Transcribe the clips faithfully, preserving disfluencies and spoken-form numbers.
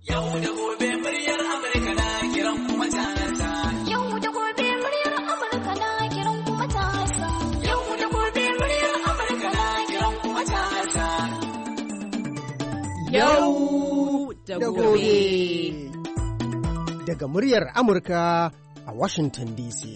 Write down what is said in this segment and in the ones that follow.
Yau da gobe muryar Amurka na kiran kuma tasa. Yau da gobe muryar Amurka na kiran kuma tasa. Yau da gobe muryar Amurka na kiran kuma tasa. Yau da gobe. Daga muryar Amurka a Washington D C.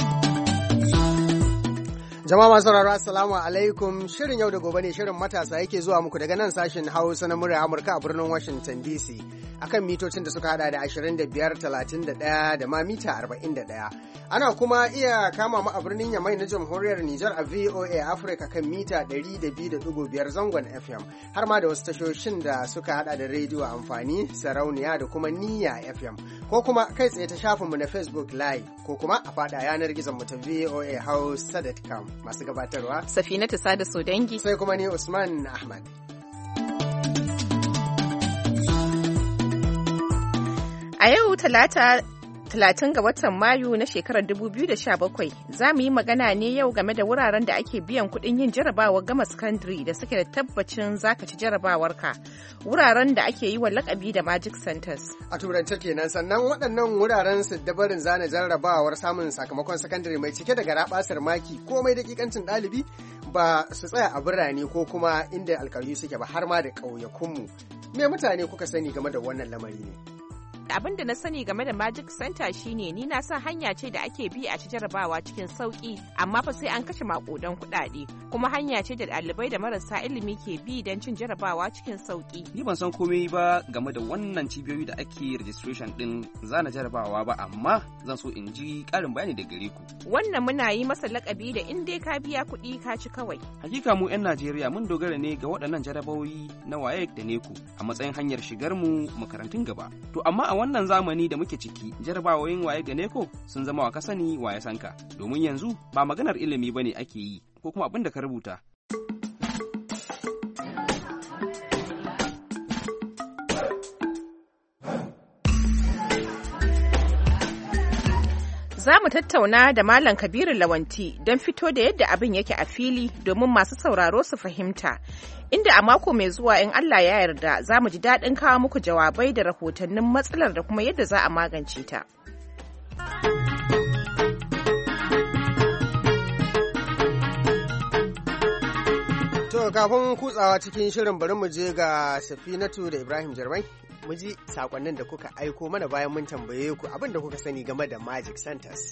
Jama'a masu sauraro assalamu alaikum, shirin yau da gobe ne, shirin matasa yake zuwa muku daga nan sashen Hausa na muryar Amurka a birnin Washington D C akan mitocin da suka hada da ashirin da biyar, talatin da ɗaya da ma mita arba'in da ɗaya. Ana kuma iya kama mu a birnin Yamai na Jamhuriyar Nijar a V O A Africa kan mita ɗari da biyu da ɗigo biyar zangon F M, har ma da wasu tashoshin da suka hada da rediyo amfani, sarauniya da kuma niyya F M, ko kuma kai tsaye ta shafinmu na Facebook Live, ko kuma a fada yanar gizon mu ta V O A Hausa dot com. Masu gabatarwa Safinatu Sada Sodangi, sai kuma ni Usman Ahmad. A yau talata talatin ga watan Mayu na shekarar dubu biyu da sha bakwai za mu yi magana ne yau game da wuraren da ake biyan kuɗin yin jarabawar gama sakandare da suke da tabbacin zaka ci jarabawarka, wuraren da ake yi wa lakabi da Magic Centers. A turance kenan, sannan waɗannan wuraren su dabarin zana jarrabawar samun sakamakon sakandare mai cike da garabasar maki komai dakikancin ɗalibi ba su tsaya a birane ko kuma inda alƙalyu suke ba, har ma da ƙauyakunmu. Me mutane kuka sani game da wannan lamari ne? Abin da na sani game da Magic Center shine ni na san hanya ce da ake bi a ci jarabawa cikin sauki, amma fa sai an kashe makudan kuɗaɗe, kuma hanya ce da ɗalibai da marasa ilimi ke bi don cin jarabawa cikin sauki. Ni ban san komai ba game da wannan cibiyoyi da ake registration din zana jarabawa ba, amma zan so in ji ƙarin bayani da gare ku. Wannan muna yi masa lakabi da in dai ka biya kuɗi ka ci kawai. Hakika mu 'yan Najeriya mun dogara ne ga waɗannan jarabawoyi na WAEC da NECO a matsayin hanyar shigar mu makarantun gaba. To amma a wannan zamani da muke ciki, jarabawoyin WAEC da NECO sun zama wa kasani wa ya sanka, domin yanzu ba maganar ilimi bane ake yi ko kuma abin da ka rubuta. Za mu tattauna da Malam Kabiru Lawanti don fito da yadda abin yake a fili domin masu sauraro su fahimta. Inda a mako mai zuwa in Allah ya yarda za mu ji daɗin kawo muku jawabai da rahotannin matsalar da kuma yadda za a magance ta. To kafin kutsawa cikin shirin bari mu je ga Safinatu da Ibrahim Jarmai. Mu ji sakonnin da kuka aiko mana bayan mun tambaye ku abin da kuka sani game da Magic Centers.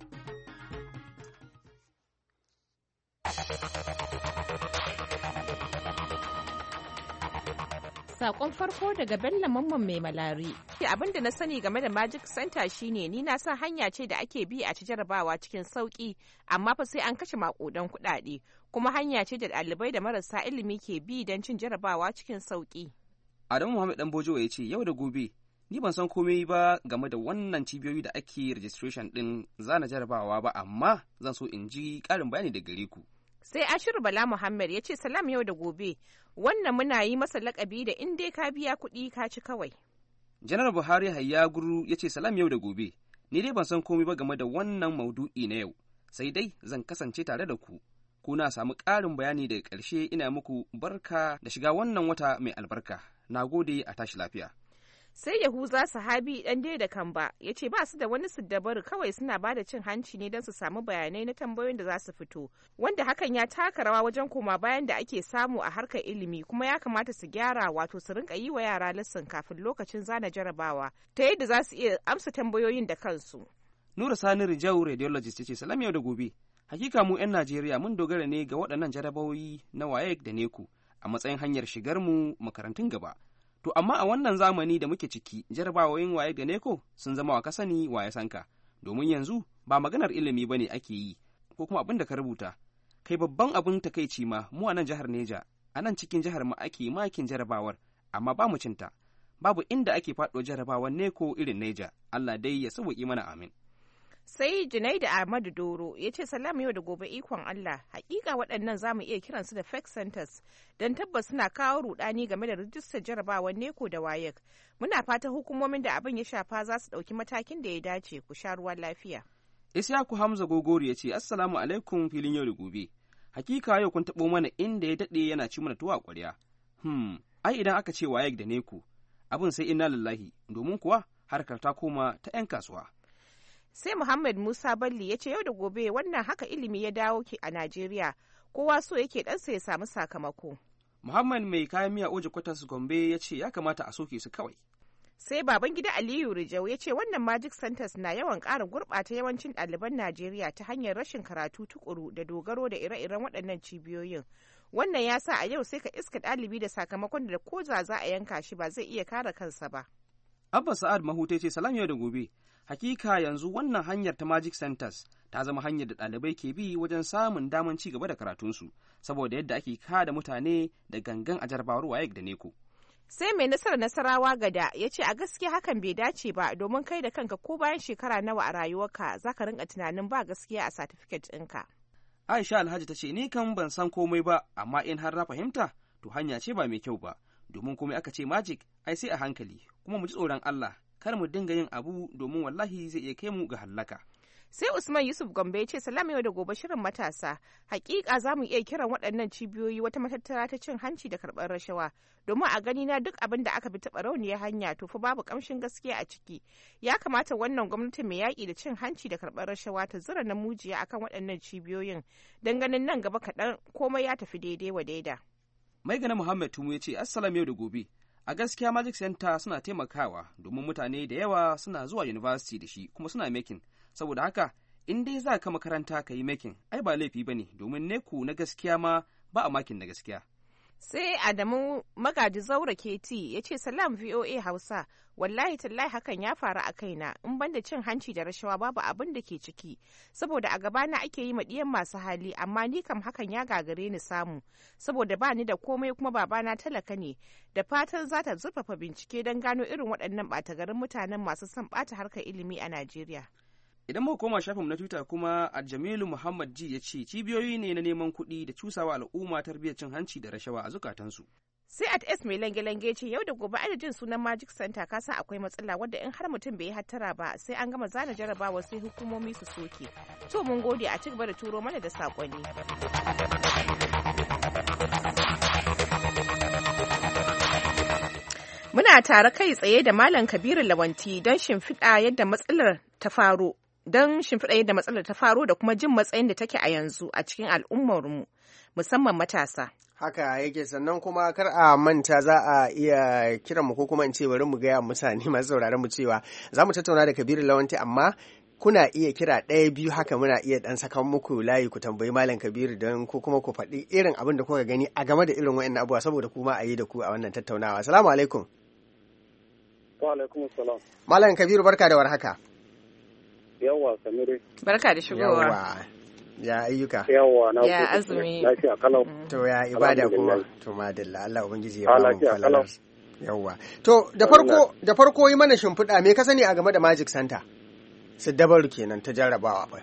Sakon farko daga Bello Mamman Mai Malari. Abin da na sani game da Magic Center shine ni na san hanya ce da ake bi a ci jarabawa cikin sauki, amma fa sai an kashe makudan kuɗaɗe, kuma hanya ce da ɗalibai da marasa ilimi ke bi don cin jarabawa cikin sauki. Adamu Muhammad Dan Bojo ya ce yau da gobe ni ban san komai ba game da wannan cibiyoyi da ake registration din zana jarabawa ba, amma zan so in ji ƙarin bayani da gare ku. Sai Ashiru Bala Muhammad ya ce salam yau da gobe, wannan muna yi masa lakabi da in dai ka biya kuɗi ka ci kawai. Janar Buhari Hayya Guru ya ce salam yau da gobe, ni dai ban san komai ba game da wannan maudu'i na yau, sai dai zan kasance tare da ku. Ku na samu ƙarin bayani daga ƙarshe, ina muku barka da shiga wannan wata mai albarka. Na gode, a tashi lafiya. Sai Yahuza Sahabi dan dai da Kamba ya ce ba su da wani siddabaru, kawai suna ba da cin hanci ne don su samu bayanai na tambayoyin da za su fito, wanda hakan ya taka rawa wajen koma bayan da ake samu a harkar ilimi, kuma ya kamata su gyara, wato su rinka yi wa yara lesson kafin lokacin zana jarabawa ta yadda za su iya amsa tambayoyin da kansu. Nura Sani Rijau radiologist ya ce salam yau da gobe. Hakika mu 'yan Najeriya mun dogara ne ga waɗannan jarabawoyi na WAEC da NECO a matsayin hanyar shigar mu makarantun gaba. To amma a wannan zamani da muke ciki, jarabawoyin WAEC da NECO sun zama wa kasani wa ya sanka, domin yanzu ba maganar ilimi bane ake yi ko kuma abin da ka rubuta. Kai babban abin takeici ma mu a nan jihar Neja, a nan cikin jihar mu ake makin jarabawar, amma ba mu cinta. Babu inda ake faɗo jarabawar NECO irin Neja. Allah dai ya sauƙi mana, amin. Sai Junaidu Ahmadu Doro ya ce salam yau da gobe ikon Allah, hakika waɗannan za mu iya kiransu da fake centers don tabbas suna kawo rudani game da rijistar jarabawar NECO da WAEC. Muna fatan hukumomin da abin ya shafa za su ɗauki matakin da ya dace. Ku sha ruwan lafiya. Isyaku Hamza Gogori ya ce assalamu alaikum filin yau da gobe. Hakika yau kun taɓo mana inda ya daɗe yana ci mana tuwa ƙwarya. Hmm, ai idan aka ce WAEC da NECO, abin sai inna lillahi domin kuwa harkar ta koma ta 'yan kasuwa. Sai Muhammad Musa Balli ya ce yau da gobe wannan haka ilimi ya dawo ke a Najeriya, kowa so yake ɗansa ya samu sakamako. Muhammad mai kayan miya Oji Kwatas Gombe ya ce ya kamata a soke su kawai. Sai Babangida Aliyu Rijau ya ce wannan Magic Centers na yawan ƙara gurɓata yawancin ɗaliban Najeriya ta hanyar rashin karatu tukuru da dogaro da ire-iren waɗannan cibiyoyin. Wannan ya sa a yau sai ka iska ɗalibi da sakamakon da ko za a yanka shi ba zai iya kare kansa ba. Abba Sa'ad Mahute ce salam yau da gobe. Hakika yanzu wannan hanyar ta Magic Centers ta zama hanyar da ɗalibai ke bi wajen samun daman ci gaba da karatunsu, saboda yadda ake kada mutane da gangan a jarabawar WAEC da NECO. Sai mai nasarar Nasarawa Gada ya ce a gaskiya hakan bai dace ba, domin kai da kanka ko bayan shekara nawa a rayuwarka za ka rinka tunanin ba gaskiya a satifiket ɗinka. Aisha Alhaji ta ce ni kan ban san komai ba, amma in har na fahimta to hanya ce ba mai kyau ba, domin komai aka ce magic ai sai a hankali, kuma mu ji tsoron Allah kar mu dinga yin abu domin wallahi zai iya kai mu ga hallaka. Sai Usman Yusuf Gombe ya ce salam yau da gobe shirin matasa, hakika za mu iya kiran waɗannan cibiyoyi wata matattara ta cin hanci da karɓar rashawa, domin a gani na duk abin da aka bi taɓa rauniyar hanya to fa babu ƙamshin gaskiya a ciki. Ya kamata wannan gwamnati mai yaƙi da cin hanci da karɓar rashawa ta zura na mujiya akan waɗannan cibiyoyin don ganin nan gaba kaɗan komai ya tafi daidai wa daida. Mai gana Muhammad Tumu ya ce assalam yau da gobe. A gaskiya Magic Center suna taimakawa domin mutane da yawa suna zuwa university da shi kuma suna making. Saboda haka in dai za ka makaranta ka yi making ai ba laifi ba ne, domin neku na gaskiya ma ba a makin na gaskiya. Sai Adamu Magaji Zaura Keti ya ce salam V O A Hausa, wallahi tallahi hakan ya faru a kaina, in banda cin hanci da rashawa babu abin da ke ciki, saboda a gabana ake yi maɗiyan masu hali, amma ni kam hakan ya gagare ni samu, saboda ba ni da komai kuma babana talaka ne, da fatan za ta zurfafa bincike don gano irin waɗannan ɓata garin mutanen masu son ɓata harkar ilimi a Najeriya. Idan muka koma shafin na Twitter kuma a Jamilu Muhammad Ji ya ce cibiyoyi ne na neman kuɗi da cusawa al'umma tarbiyyar cin hanci da rashawa a zukatansu. Sai at S mai lange-lange ce yau da gobe adadin sunan Magic Center ka san akwai matsala wadda in har mutum bai yi hattara ba sai an gama zana jarabawa sai hukumomi su soke. To mun gode a ci gaba da turo mana da saƙonni. Muna tare kai tsaye da Malam Kabiru Lawanti don shimfiɗa yadda matsalar ta faro. don shimfiɗa yadda matsalar ta faro da kuma jin matsayin da take a yanzu a cikin al'ummarmu musamman matasa. Haka yake, sannan kuma kar a manta za a iya kiran mu ko kuma in ce bari mu gaya mutane masu sauraron mu cewa za mu tattauna da Kabiru Lawanti, amma kuna iya kira ɗaya biyu haka muna iya ɗan sakan muku layi ku tambayi Malam Kabiru don ko kuma ku faɗi irin abin da kuka gani a game da irin wa'annan abubuwa saboda kuma a yi da ku a wannan tattaunawa. Assalamu alaikum. Wa alaikum assalam. Malam Kabiru barka da warhaka. Yawwa Samiri. Barka da shigowa. Yawwa. Ya ayyuka. Yawwa na ya azumi. Lafiya kalau. To ya ibada kuma. To madalla Allah ubangiji ya ba mu kallon. Yawwa. To da farko da farko yi mana shimfiɗa me ka sani a game da Magic Center? Siddabaru kenan ta jarrabawa ba.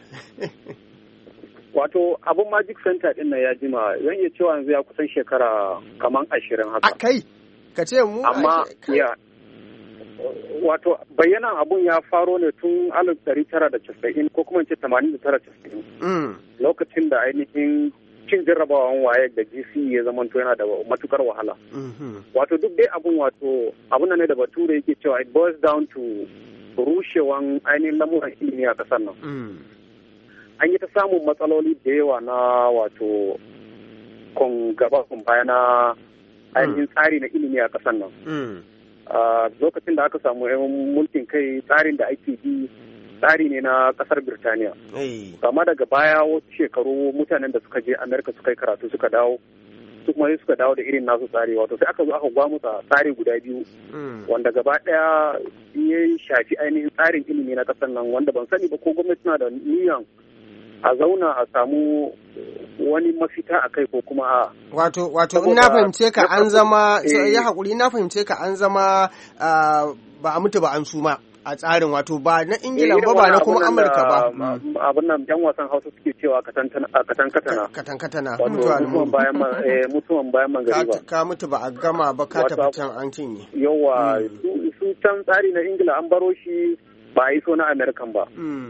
Wato abun Magic Center din nan ya jima, zan iya cewa yanzu ya kusan shekara kaman ashirin haka. A kai ka ce mu amma ya wato bayanan abun ya faro ne tun alif ɗari tara da casa'in ko kuma ce tamanin da tara casa'in lokacin da ainihin cin jarrabawan waye da G C ya zamanto yana da matukar wahala. Wato duk dai abun wato abun ne da bature yake cewa it boils down to rushewan ainihin lamuran ilimi a kasar nan. An yi ta samun matsaloli da yawa na wato kun gaba kun baya na ainihin tsari na ilimi a kasar nan. Uh, lokacin da aka samu yan mulkin kai tsarin da ake bi tsari ne na kasar Birtaniya. Kama daga baya wasu shekaru mutanen da suka je Amerika suka yi karatu suka dawo su kuma suka dawo da irin nasu tsari, wato sai aka zo aka gwamutsa tsari guda biyu wanda gaba daya ya shafi ainihin tsarin ilimi na kasar nan, wanda ban sani ba ko gwamnati na da niyan a zauna a samu wani mafita a kai ko kuma a wato wato in na fahimce ka an zama ya haƙuri na fahimce ka an zama ba a mutu ba an suma a tsarin, wato ba na Ingila ba ba na kuma Amurka ba. Abin nan yan wasan Hausa suke cewa katan katana katan katana mutuwan bayan mutuwan bayan mangariba, ka mutu ba a gama ba ka tafi can an cinye. Yawa su can tsari na Ingila an baro shi ba a yi so na Amerikan ba.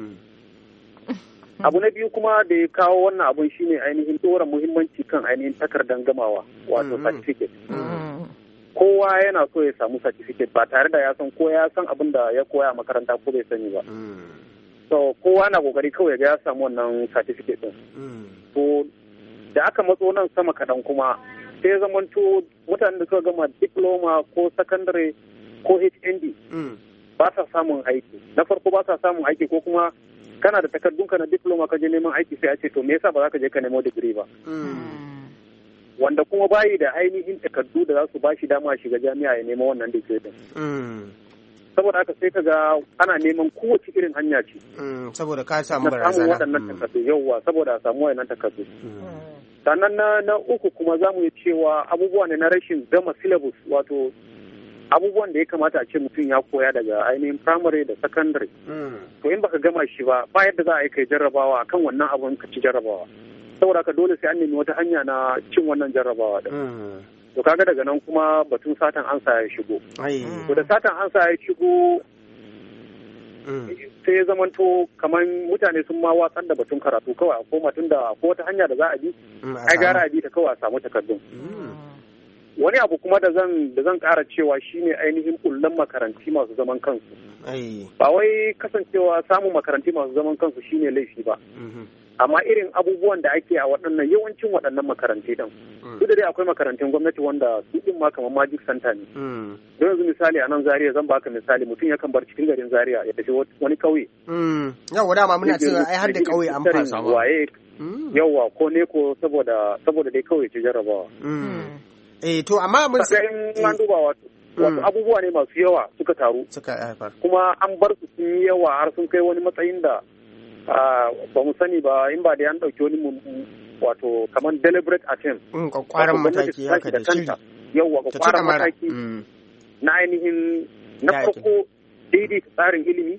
Abu na biyu kuma da ya kawo wannan abun shine ainihin tsoron muhimmanci kan ainihin takardar gamawa wato certificate. kowa yana so ya samu certificate ba tare da ya san ko ya san abin da ya koya a makaranta ko bai sani ba. So kowa na kokari kawai ga ya samu wannan certificate din. To da aka matso nan sama kaɗan kuma sai ya zamanto mutanen da suka gama diploma ko secondary ko H N D ba sa samun aiki. Na farko ba sa samun aiki ko kuma kana da takardunka na diploma ka je neman aiki sai a ce to me yasa ba za ka je ka nemo digiri ba. Wanda kuma bayi da ainihin takardu da za su ba shi dama shiga jami'a ya nema wannan digiri din. Saboda haka sai ka ga ana neman kowace irin hanya ce. Saboda ka samu barazana. Na samun waɗannan takardu yauwa saboda a samu waɗannan takardu. Sannan na, na uku kuma za mu yi cewa abubuwa ne na rashin gama syllabus wato abubuwan da ya kamata a ce mutum ya koya daga ainihin primary da secondary. To in baka gama shi ba ba yadda za a yi kai jarrabawa akan wannan abun ka ci jarrabawa. Saboda haka dole sai an nemi wata hanya na cin wannan jarrabawa din. To kaga daga nan kuma batun satan ansa ya shigo. To da satan ansa ya shigo sai ya zamanto kamar mutane sun ma watsar da batun karatu kawai a koma tun da ko wata hanya da za a bi ai gara a bi ta kawai a samu takardun. Wani abu kuma da zan da zan ƙara cewa shine ainihin kullan makaranti masu zaman kansu. Ba wai kasancewa samun makaranti masu zaman kansu shine laifi ba. Amma irin abubuwan da ake a waɗannan yawancin waɗannan makaranti ɗin. Duk da dai akwai makarantun gwamnati wanda su ɗin ma kamar magic center ne. Don yanzu misali a nan Zaria zan baka misali mutum yakan bar cikin garin Zaria ya tafi wani ƙauye. Yawwa dama muna cewa ai har da ƙauye an fasa ma. Waye yawwa ko ne ko saboda saboda dai ƙauye ce jarrabawa. Eh to amma mun sai in an duba wato wato abubuwa ne masu yawa suka taru. Suka haifar. Kuma an bar su sun yi yawa har sun kai wani matsayin da ba mu sani ba in ba da an ɗauki wani wato kamar deliberate attempt. Kwakwaran mataki haka da shiri. Yawwa kwakwaran mataki na ainihin na farko daidaita tsarin ilimi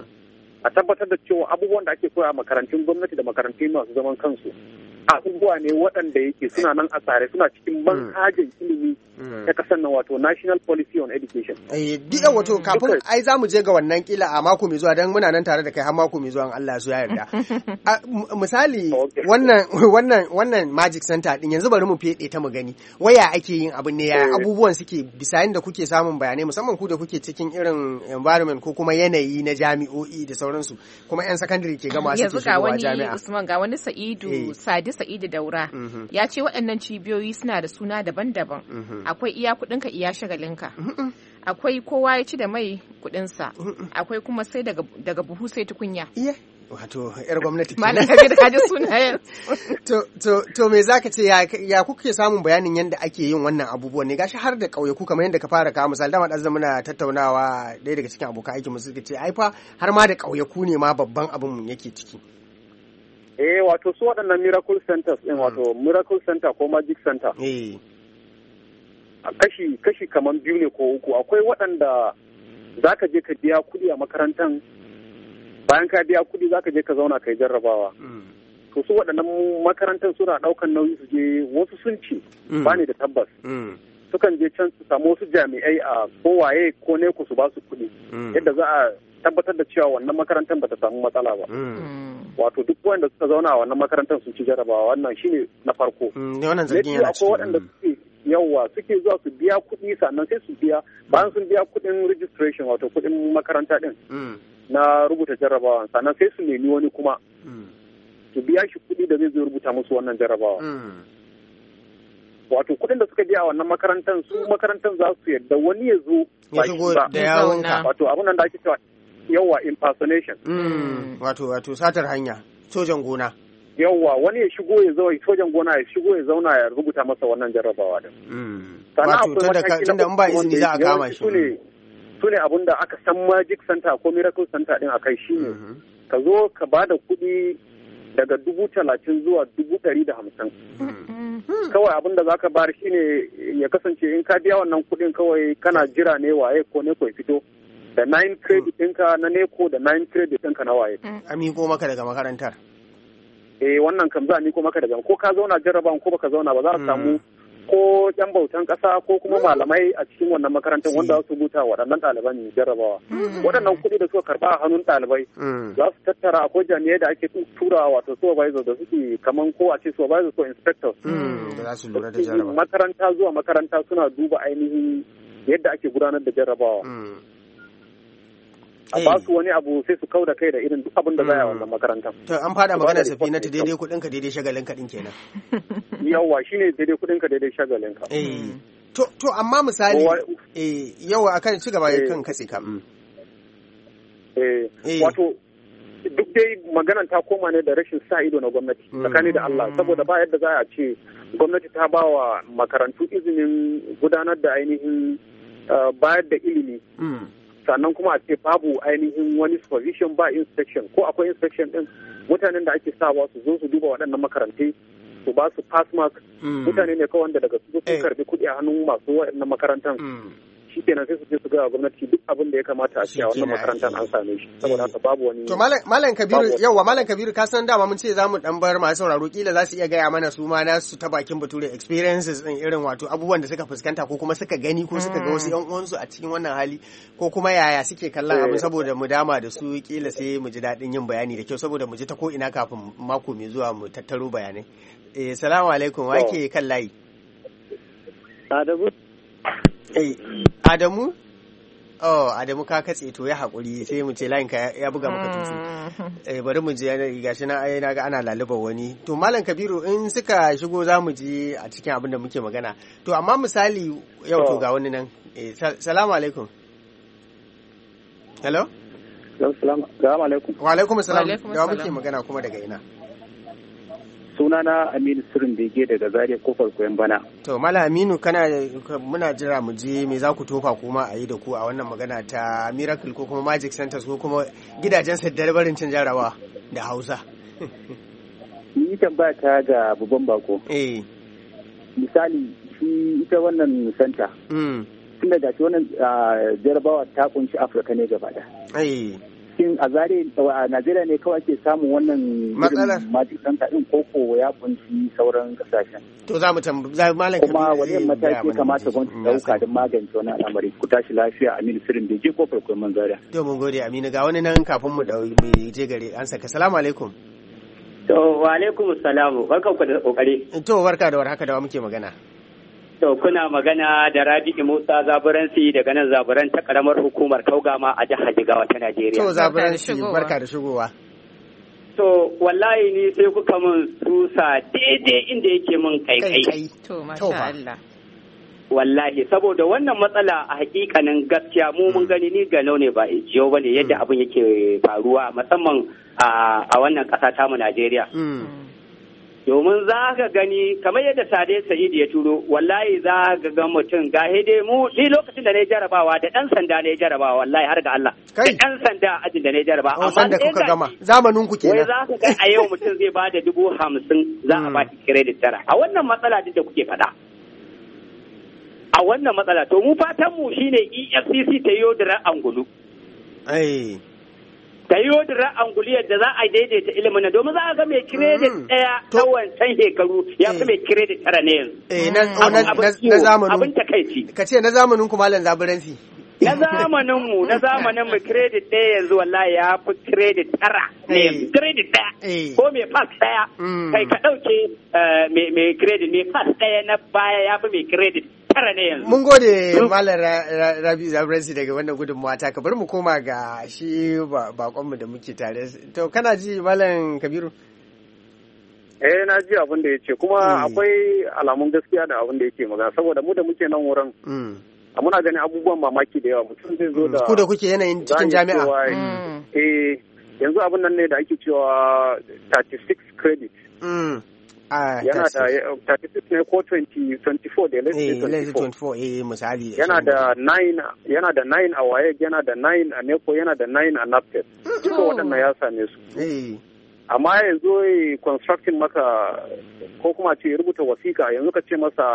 a tabbatar da cewa abubuwan da ake koya a makarantun gwamnati da makarantun masu zaman kansu abubuwa ne waɗanda yake suna nan a tsare suna cikin manhajin ilimi ta kasar nan wato National Policy on Education. Eh, diya wato kafin ai za mu je ga wannan kila a mako mai zuwa don muna nan tare da kai har mako mai zuwa Allah su ya yarda. Misali wannan wannan wannan Magic Center din yanzu bari mu fede ta mu gani. Waya ake yin abin ne ya abubuwan suke bisa da kuke samun bayanai musamman ku da kuke cikin irin environment ko kuma yanayi na jami'o'i da sauransu kuma yan secondary ke gama su ke shigowa jami'a. Yanzu ga wani Usman ga wani Sa'idu Sadi Sa'idu Daura ya ce waɗannan cibiyoyi suna da suna daban-daban. Akwai iya kuɗinka iya shagalinka. Akwai kowa ya ci da mai kuɗinsa. Akwai kuma sai daga buhu sai tukunya. Iya. Wato yar gwamnati kenan. Malam kaje kaje sunayen. To to to me zaka ce ya ya kuke samun bayanin yadda ake yin wannan abubuwan ne gashi har da ƙauyaku kamar yadda ka fara kawo misali dama ɗazza muna tattaunawa ɗaya daga cikin abokan aikin mu suka ce ai fa har ma da ƙauyaku ne ma babban abin yake ciki. Eh wato su waɗannan miracle centers ɗin wato miracle center ko magic center. Eh. Kashi kashi kaman biyu ne ko uku akwai waɗanda zaka je ka biya kuɗi a makarantar bayan ka biya kuɗi zaka je ka zauna kai jarrabawa. To su waɗannan makarantar suna ɗaukan nauyi su je wasu sun ci ba ne da tabbas. Sukan je can su samu wasu jami'ai a ko waye ko ne ku su ba su kuɗi yadda za a tabbatar da cewa wannan makarantar ba ta samu matsala ba. Wato duk wanda suka zauna a wannan makarantar sun ci jarrabawa wannan shine na farko. Ne wannan zargin yana cikin. Akwai waɗanda suke yawa suke zuwa su biya kuɗi sannan sai su biya bayan sun biya kuɗin registration wato kuɗin makaranta ɗin na rubuta jarrabawa sannan sai su nemi wani kuma su biya shi kuɗi da zai zo rubuta musu wannan jarrabawa. Wato kuɗin da suka biya a wannan makarantar su makarantar za su yadda wani ya zo ba shi ba da yawonka wato abin nan da ake cewa yawa impersonation. Wato wato satar hanya sojan gona. Yawwa wani ya shigo ya zo sojan gona ya shigo ya zauna ya rubuta masa wannan jarrabawa din. Wato tunda in ba izini za a kama shi. Su ne abin da aka san magic center ko miracle center din akai shine ka zo ka ba da kuɗi daga dubu talatin zuwa dubu ɗari da hamsin. Kawai abin da za ka bayar shine ya kasance in ka biya wannan kuɗin kawai kana jira ne waye ko ne ko fito da nine credit ɗinka na neko da nine credit ɗinka na waye. A miko maka daga makarantar. Eh wannan kam za a miko maka daga ko ka zauna jarrabawan ko baka zauna ba za a samu ko yan bautan ƙasa ko kuma malamai a cikin wannan makarantar wanda su rubuta waɗannan ɗaliban jarrabawa. Waɗannan kuɗi da suka karɓa a hannun ɗalibai za su tattara akwai jami'ai da ake tura wato supervisor da suke kaman ko a ce supervisor ko inspectors. Da za su lura da jarrabawa. Makaranta zuwa makaranta suna duba ainihin yadda ake gudanar da jarrabawa. A ba su wani abu sai su kau da kai da irin duk abin da za a wannan makaranta. To an fada magana safi na ta daidai kuɗin ka daidai shagalin ka din kenan. Yawwa shine daidai kuɗin ka daidai shagalin ka. Eh. To to amma misali eh yawa akan ci gaba kan katse ka. Eh wato duk dai maganan ta koma ne da rashin sa ido na gwamnati tsakani da Allah saboda ba yadda za a ce gwamnati ta ba wa makarantu izinin gudanar da ainihin bayar da ilimi. Sannan kuma a ce babu ainihin wani supervision ba inspection ko akwai inspection din mutanen da ake sawa su zo su duba waɗannan makarantai su ba su pass mark mutane ne kawai wanda daga su sun karbi kuɗi a hannun masu waɗannan makarantar shi kenan sai su je su ga gwamnati duk abin da ya kamata a ce a wannan makarantar an same shi saboda haka babu wani to malam Kabiru yawa malam Kabiru ka san dama mun ce zamu dan bar masu sauraro kila za su iya gaya mana su ma na su ta bakin bature experiences din irin wato abubuwan da suka fuskanta ko kuma suka gani ko suka ga wasu yan uwansu a cikin wannan hali ko kuma yaya suke kallon abin saboda mu dama da su kila sai mu ji daɗin yin bayani da kyau saboda mu ji ta ko ina kafin mako mai zuwa mu tattaro bayanai eh salamu alaikum wa ke kan layi Adamu Eh, Adamu? Oh, Adamu ka katse to ya haƙuri sai mu ce layinka ya buga maka tutu. Eh, bari mu je gashi na ai naga ana lalubar wani. To Malam Kabiru in suka shigo za mu ji a cikin abin da muke magana. To amma misali yau to ga wani nan. Eh, salamu alaikum. Hello? Salamu alaikum. Wa alaikum salam. Da muke magana kuma daga ina? Sunana Aminu Sirin Bege daga Zaria kofar koyon bana. To Malam Aminu kana muna jira mu je me za ku tofa kuma a yi da ku a wannan magana ta Miracle ko kuma Magic Centers ko kuma gidajen saddar barin cin jarawa da Hausa. Ni tambaya ta ga babban bako. Eh. Misali shi ita wannan center. Mm. Tun daga shi wannan jarabawa ta kunshi Afirka ne gaba da. Eh. Shin a zare a Najeriya ne kawai ke samun wannan matsalar Magic Center din koko ya kunshi sauran kasashen. To za mu tambaya Malam Kabiru kuma wani mataki kamata gwamnati dauka don magance wannan al'amari ku tashi lafiya Aminu Sirin Bege ko farkon manzariya. To mun gode Aminu ga wani nan kafin mu dau mu je gare an saka assalamu alaikum. To wa alaikum assalamu barkan ku da kokari. To barka da warhaka da wa muke magana. To kuna magana da Rabi'u Musa Zaburansi daga nan Zaburan ta karamar hukumar Kaugama a jihar Jigawa ta Najeriya. To Zaburansi barka da shigowa. To wallahi ni sai kuka mun susa daidai inda yake mun kaikai. To masha Allah. Wallahi saboda wannan matsala a hakikanin gaskiya mu mun gani ni ga ne ba jiyo bane yadda abin yake faruwa musamman a wannan kasa ta mu Najeriya. Domin za ka gani kamar yadda Sade Sa'idu ya turo wallahi za ka ga mutum ga dai mu ni lokacin da na jarabawa da ɗan sanda na jarabawa wallahi har ga Allah da ɗan sanda ajin da na jarabawa amma sanda kuka gama zamanin ku kenan wai za ka ga a yau mutum zai ba da dubu hamsin za a ba shi credit tara a wannan matsala duk da kuke faɗa a wannan matsala to mu fatan mu shine E F C C ta yi yodira angulu ai ta yi wadda anguliyar da za a daidaita ilimin domin za a ga mai kiredit ɗaya ta wancan shekaru ya fi mai kiredit tara ne yanzu. Eh na zamanin abin takaici. Ka ce na zamanin ku Malam Zaburansi. Na zamanin mu na zamanin mu kiredit ɗaya yanzu wallahi ya fi kiredit tara ne yanzu kiredit ɗaya ko mai fas ɗaya kai ka ɗauke mai kiredit mai fas ɗaya na baya ya fi mai kiredit tara ne yanzu. Mun gode Malam Rabi Zaburansi daga wannan gudunmawa ta ka bari mu koma ga shi bakonmu da muke tare. To kana ji Malam Kabiru? Eh na ji abin da ya ce kuma akwai alamun gaskiya da abin da yake magana saboda mu da muke nan wurin. Muna ganin abubuwan mamaki da yawa mutum zai zo da. Ku da kuke yanayin cikin jami'a. Eh yanzu abin nan ne da ake cewa thirty-six credit. yana da thirty-six ne ko twenty twenty-four da let's twenty-four eh misali yana da nine yana da nine a waye yana da nine a neko yana da nine a naptep duka waɗannan ya same su eh amma yanzu constructing maka ko kuma ce rubuta wasiƙa yanzu ka ce masa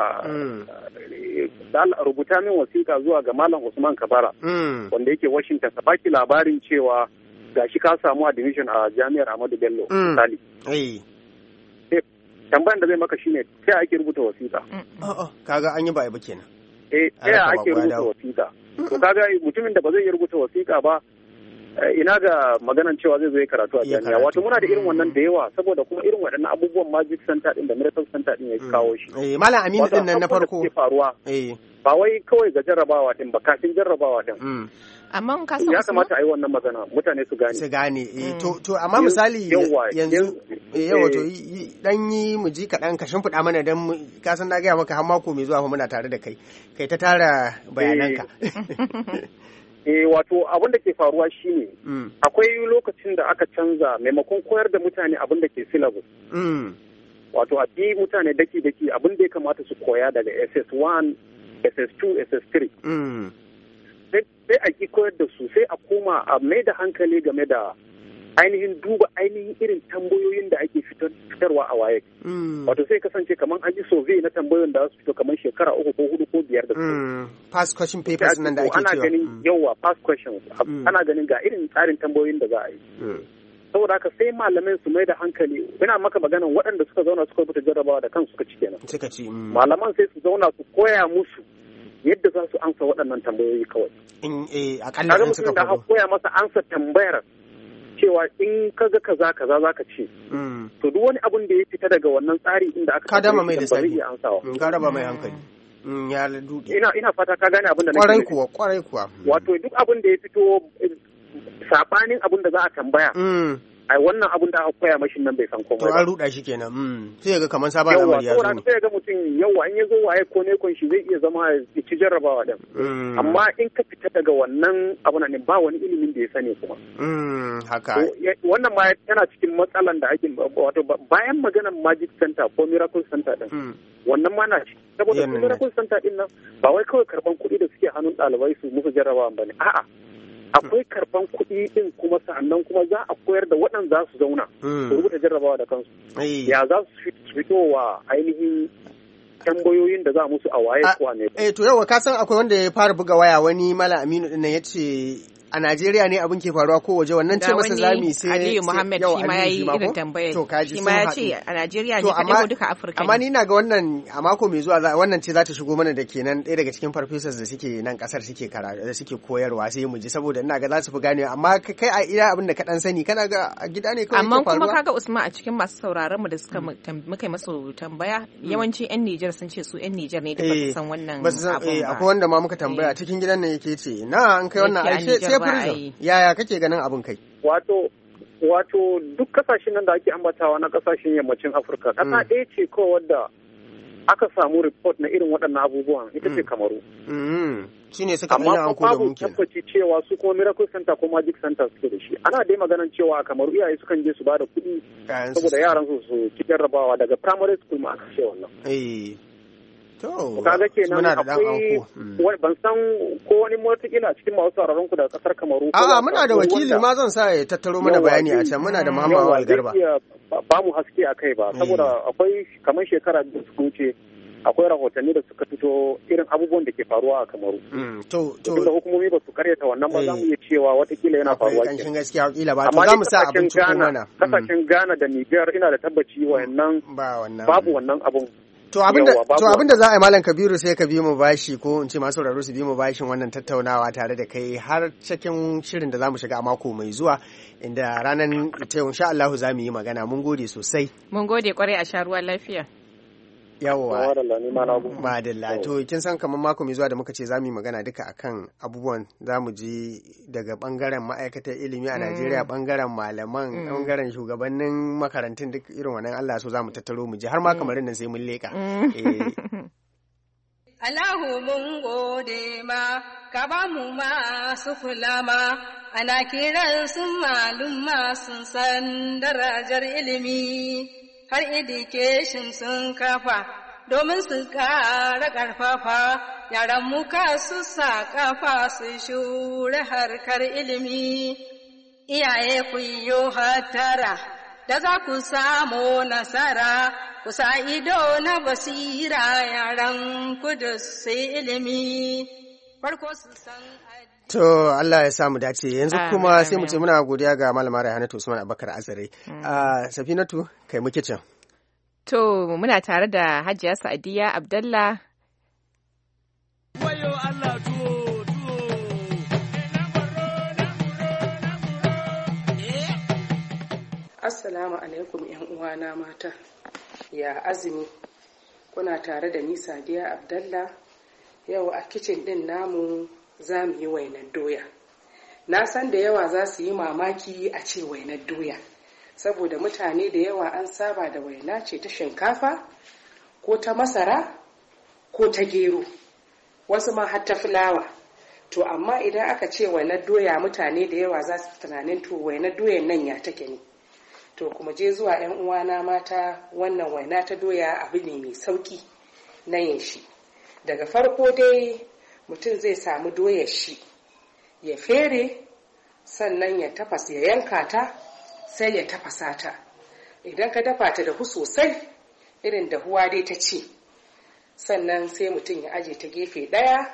rubuta min wasiƙa zuwa ga Malam Usman Kabara wanda yake Washington ka baki labarin cewa gashi ka samu admission a Jami'ar Ahmadu Bello misali tambayan da zai maka shine sai ake rubuta wasiƙa. A'a kaga an yi ba ba kenan. Eh sai ake rubuta wasiƙa. To kaga mutumin da ba zai rubuta wasiƙa ba ina ga maganan cewa zai zo ya karatu a jami'a. Wato muna da irin wannan da yawa saboda kuma irin waɗannan abubuwan magic center din da miracle center din ya kawo shi. Eh Malam Aminu din nan na farko. faruwa. Eh ba wai kawai ga jarrabawa din ba kafin jarrabawa din. Amma ka san ya kamata a yi wannan magana mutane su gane su gane eh to to amma misali yanzu yawa to dan yi mu ji kaɗan ka shimfiɗa mana dan ka san na gaya maka har mako mai zuwa fa muna tare da kai kai ta tara bayananka eh wato abin da ke faruwa shine akwai lokacin da aka canza maimakon koyar da mutane abin da ke syllabus wato a bi mutane daki daki abin da ya kamata su koya daga S S one S S two S S three sai a ki koyar da su sai a koma a mai da hankali game da ainihin duba ainihin irin tambayoyin da ake fitarwa a waye. Wato sai kasance kamar an yi survey na tambayoyin da su fito kamar shekara uku ko hudu ko biyar da su. Past question papers nan da ake cewa. Ana ganin yawa past questions. Ana ganin ga irin tsarin tambayoyin da za a yi. Saboda haka sai malamai su mai da hankali ina maka maganan waɗanda suka zauna suka rubuta jarrabawa da kansu suka ci kenan. Suka ci. Malaman sai su zauna su koya musu yadda za su ansa waɗannan tambayoyi kawai. In eh akalla in suka faɗo. Koya masa ansa tambayar cewa in kaga kaza kaza zaka ce. To duk wani abun da ya fita daga wannan tsari inda aka ka dama mai da sai ansawa. Ka raba mai hankali. Ya duke. Ina ina fata ka gane abin da nake. Kwarai kuwa kwarai kuwa. Wato duk abun da ya fito sabanin abun da za a tambaya. ai wannan abun da aka koya mashi nan bai san komai ba. To an ruda shi kenan. Mm. Sai ga kaman sabon lamari ya zo. Yawa, sai ga mutum yawa in ya zo waye ko ne kon shi zai iya zama ya ci jarrabawa din. Amma in ka fita daga wannan abun nan ba wani ilimin da ya sani kuma. Mm, haka. Wannan ma yana cikin matsalan da ake wato bayan maganar Magic Center ko Miracle Center din. Wannan ma na ci. Saboda Miracle Center din nan ba wai kawai karban kuɗi da suke hannun ɗalibai su musu jarrabawa bane. A'a. Akwai karban kuɗi din kuma sannan kuma za a koyar da waɗanda za su zauna su rubuta jarrabawa da kansu ya za su fito wa ainihin tambayoyin da za musu a waye kuwa ne. Eh to yawa ka san akwai wanda ya fara buga waya wani Malam Aminu din nan yace a Najeriya ne abin ke faruwa ko waje wannan ce masa zami sai Aliyu Muhammad shi ma yayi irin tambayar shi ma ya ce a Najeriya ne kadai ko duka Afirka amma ni na ga wannan a mako mai zuwa wannan ce za ta shigo mana da kenan ɗaya daga cikin farfesas da suke nan kasar suke karatu da suke koyarwa sai mu ji saboda ina ga za su fi gane amma kai a iya abin da ka dan sani kana ga a gida ne kawai amma kuma kaga Usman a cikin masu sauraron mu da suka muka yi masu tambaya yawanci yan Niger sun ce su yan Niger ne da ba su san wannan abin ba akwai wanda ma muka tambaya cikin gidan nan yake ce na an kai wannan ai sai prison yaya kake ganin abin kai wato wato duk kasashen nan da ake ambatawa na kasashen yammacin Afirka kasa ɗaya ce kawai wadda aka samu report na irin waɗannan abubuwan ita ce Kamaru shine suka ɗanya an koda mun kenan amma tabbaci cewa su kuma Miracle Center ko Magic Center suke da shi ana dai maganan cewa a Kamaru iyaye sukan je su bada kuɗi saboda yaran su su ci jarrabawa daga primary school ma aka ce wannan eh to kaga kenan akwai ban san ko wani motakila cikin masu sauraron ku daga kasar Kamaru a'a muna da wakili ma zan sa ya tattaro mana bayani a can muna da Muhammad Awal Garba ba mu haske akai ba saboda akwai kamar shekara da suka wuce akwai rahotanni da suka fito irin abubuwan da ke faruwa a Kamaru to to da hukumomi ba su karyata wannan ba za mu iya cewa watakila yana faruwa ke kanshin gaskiya wakila ba to za mu sa abin cikin wannan kasashen Ghana da Niger ina da tabbaci wayannan babu wannan abun To abinda to abinda za a yi Malam Kabiru sai ka bi mu bashi ko in ce masu sauraro su bi mu bashin wannan tattaunawa tare da kai har cikin shirin da zamu shiga a mako mai zuwa inda ranar ita insha Allah za mu yi magana mun gode sosai mun gode kwarai a sha ruwan lafiya yawwa madalla to kin san kamar mako mai zuwa da muka ce za mu yi magana duka akan abubuwan za mu ji daga bangaren ma'aikatar ilimi a Najeriya bangaren malaman bangaren shugabannin makarantun duk irin wannan Allah so za mu tattaro mu ji har ma kamarin nan sai mun leka Allahu mun gode ma ka ba mu masu kula ma ana kiran sun malum sun san darajar ilimi har education sun kafa domin su ƙara ƙarfafa yaran muka su sa kafa su shure harkar ilimi iyaye ku yo hatara da za ku samu nasara ku sa ido na basira yaran ku da su ilimi farko su san To Allah ya samu dace yanzu kuma sai mu ce muna godiya ga malama Rayhanatu Usman Abubakar Azare. Ah Safinatu kai muke can. To muna tare da Hajiya Sa'adiya Abdallah. Wayo Allah tuwo tuwo. Assalamu alaikum yan uwana mata. Ya azumi. Kuna tare da ni Sadiya Abdallah. Yau a kicin din namu za mu yi wainar doya. Na san da yawa za su yi mamaki a ce wainar doya. Saboda mutane da yawa an saba da waina ce ta shinkafa ko ta masara ko ta gero. Wasu ma har ta fulawa. To amma idan aka ce wainar doya mutane da yawa za su tunanin to wainar doyan nan ya take ne. To kuma je zuwa 'yan uwana mata, wannan waina ta doya abu ne mai sauki na yin shi. Daga farko dai mutum zai samu doyar shi ya fere, sannan ya tafasa, ya yanka ta, sai ya tafasa ta. Idan ka dafa ta dahu sosai irin dahuwa dai ta ce, sannan sai mutum ya aje ta gefe ɗaya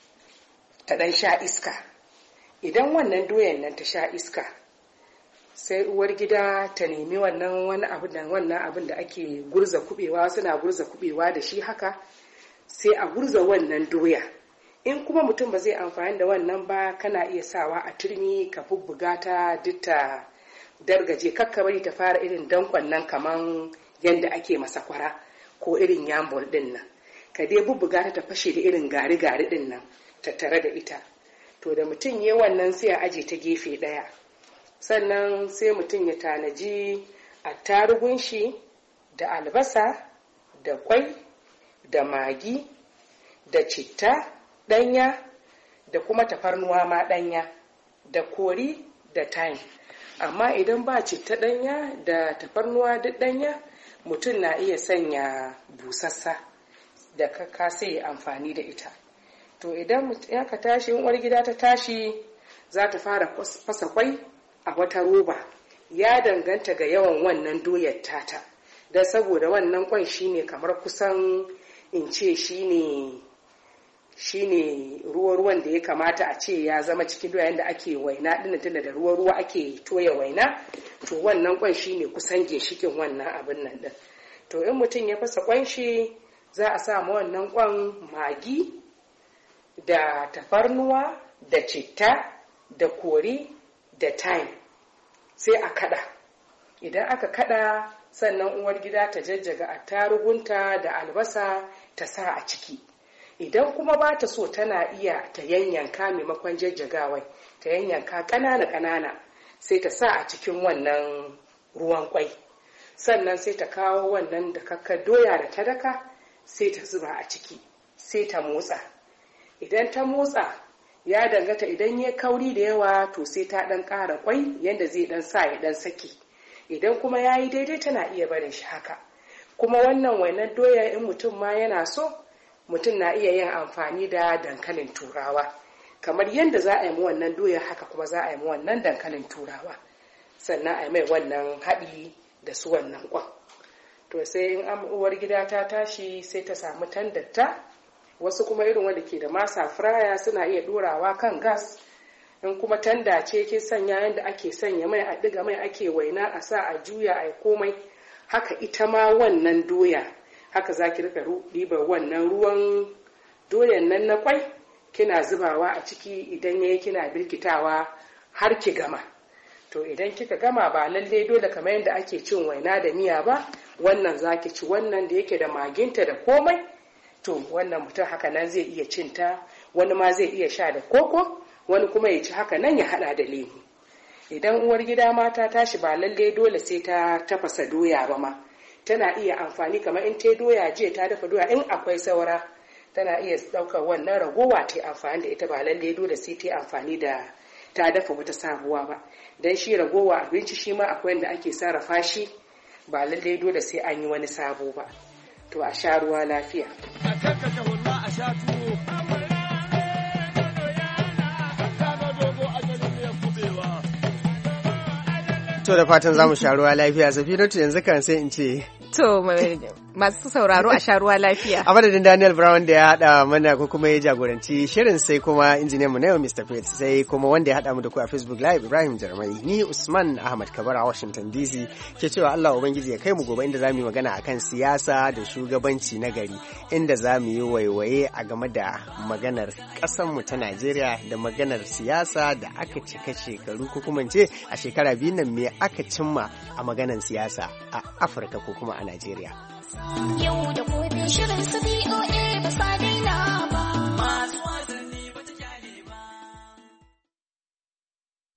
ta ɗan sha iska. Idan wannan doyan nan ta sha iska, sai uwar gida ta nemi wannan wani abu da wannan abin da ake gurza kubewa, suna gurza kubewa da shi haka, sai a gurza wannan doya. In kuma mutum ba zai amfani da wannan ba, kana iya sawa a turmi ka bubbuga ta duk ta dargaje, kakka bari ta fara irin dankon nan kaman yanda ake masa kwara ko irin yambol din nan. Ka dai bubbuga ta ta fashe da irin gari-gari din nan tattare da ita. To da mutum ya wannan sai a aje ta gefe ɗaya. Sannan sai mutum ya tanaji attarugun shi da albasa da kwai da magi da citta ɗanya da kuma tafarnuwa ma ɗanya da kori da thyme. Amma idan ba citta ɗanya da tafarnuwa duk ɗanya, mutum na iya sanya busassa da kaka sai ya amfani da ita. To idan ka tashi, uwar gida ta tashi, za ta fara fasa kwai a wata roba. Ya danganta ga yawan wannan doyar tata, don saboda wannan kwan shine kamar kusan in ce shine shine ruwa-ruwan da ya kamata a ce ya zama cikin doya da ake waina din, tunda da ruwa-ruwa ake toya waina. To wannan kwan shine kusan ginshikin wannan abin nan din. To in mutum ya fasa kwan shi, za a sa ma wannan kwan magi da tafarnuwa da citta da kori da thyme, sai a kada. Idan aka kada, sannan uwar gida ta jajjaga attarugunta da albasa ta sa a ciki. Idan kuma ba ta so, tana iya ta yanyanka maimakon jajjagawai, ta yanyanka ƙanana-ƙanana sai ta sa a cikin wannan ruwan kwai. Sannan sai ta kawo wannan da kakkar doya da ta daka, sai ta zuba a ciki, sai ta motsa. Idan ta motsa, ya dangata, idan ya kauri da yawa to sai ta ɗan ƙara kwai yadda zai ɗan sa ya ɗan saki. Idan kuma ya yi daidai, tana iya barin shi haka. Kuma wannan wainar doya in mutum ma yana so, mutum na iya yin amfani da dankalin turawa. Kamar yadda za a yi wannan doya, haka kuma za a yi wannan dankalin turawa. Sannan a yi mai wannan haɗi da su wannan kwan. To sai in uwar gida ta tashi, sai ta samu tandarta. Wasu kuma irin wanda ke da masa fraya suna iya ɗorawa kan gas. In kuma tanda ce kin sanya yadda ake sanya mai, a ɗiga mai ake waina, a sa a juya a komai. Haka ita ma wannan doya, haka za ki rika ɗibar wannan ruwan doyan nan na kwai, kina zubawa a ciki. Idan yayi kina birkitawa har ki gama. To idan kika gama, ba lalle dole kamar yadda ake cin waina da miya ba, wannan za ki ci wannan da yake da maginta da komai. To wannan mutum haka nan zai iya cinta, wani ma zai iya sha da koko, wani kuma ya ci haka nan ya hada da lemu. Idan uwar gida ma ta tashi, ba lalle dole sai ta tafasa doya ba ma, tana iya amfani kamar in ta doya jiya ta dafa doya, in akwai saura tana iya ɗaukar wannan ragowa ta amfani da ita. Ba lalle dole sai ta amfani da ta dafa wata sabuwa ba, dan shi ragowa abinci shi ma akwai yadda ake sarrafa shi, ba lalle dole sai an yi wani sabo ba. To a sha ruwa lafiya. A karkata hulla a sha tuwo. To da fatan za mu sha ruwa lafiya. Safinatu yanzu kan sai in ce. To masu sauraro a sha ruwa lafiya. A madadin Daniel Brown da ya haɗa mana ko kuma ya jagoranci shirin, sai kuma injiniyan mu na yau Mister Pete, sai kuma wanda ya haɗa mu da ku a Facebook Live Ibrahim Jarmai. Ni Usman Ahmad Kabara a Washington D C ke cewa Allah Ubangiji ya kai mu gobe inda zamu yi magana akan siyasa da shugabanci na gari, inda zamu yi waiwaye a game da maganar ƙasar mu ta Najeriya da maganar siyasa da aka cika shekaru ko kuma ce a shekara biyu nan me aka cimma a maganar siyasa a Afirka ko kuma a Najeriya. Yau da gobe shirin su B O A ba sa daina